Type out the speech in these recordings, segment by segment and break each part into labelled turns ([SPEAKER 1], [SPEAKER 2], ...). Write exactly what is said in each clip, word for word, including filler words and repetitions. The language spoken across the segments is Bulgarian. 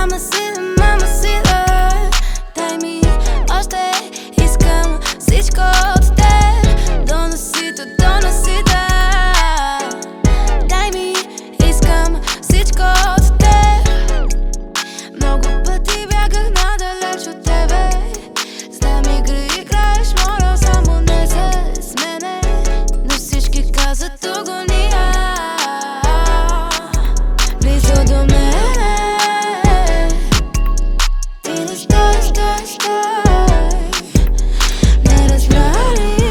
[SPEAKER 1] Мама сила, мама сила, дай ми още, искам всичко от теб. Доноси то, доноси да. Дай ми, искам всичко от теб. Много пъти бягах надалеч от тебе. Знам игри играеш, моля само не се смене. Но всички казват агония. Близо до мен ти не стой, стой, стой. Не разбра ли?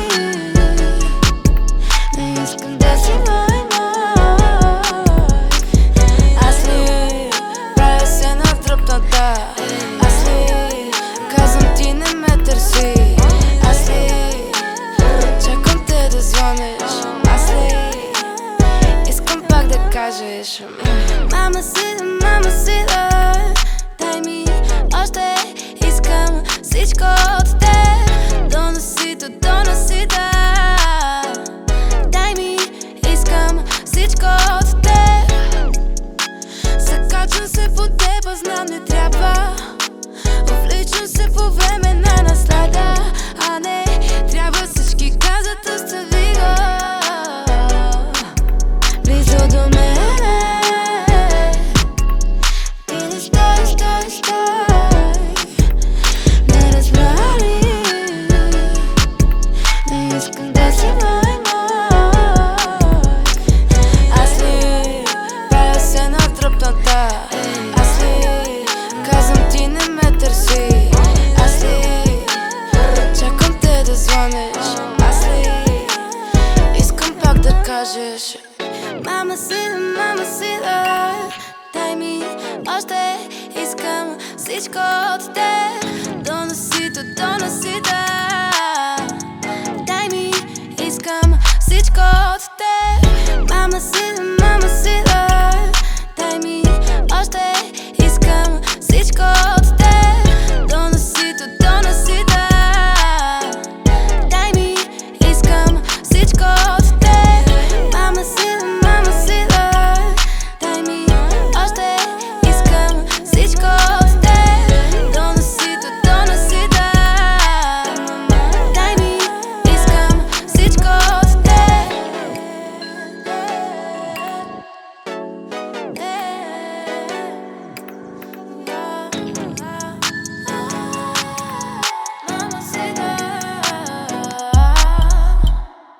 [SPEAKER 1] Не искам да си мой, мой. Аз ли правя се натръпната? Аз ли казвам ти не ме търси? Аз ли чакам те да звънеш? Аз ли искам пак да кажеш? Мама сила, мама сила, дай ми още, искам всичко от теб. Доноси то, доноси да. Дай ми, искам всичко от теб. Закачвам се по теб, а знам не трябва. Увличам се по време на наслада, а не трябва. Всички казват остави го. Близо до мен ти не стой, стой, стой. Не разбра ли? Не искам да си мой, мой. Аз ли правя се натръпната? Аз ли казвам ти не ме търси? Аз ли чакам те да звънеш? Аз ли искам пак да кажеш? Мама сила, мама сила, дай ми още, искам всичко от теб. Доноси то, доноси да.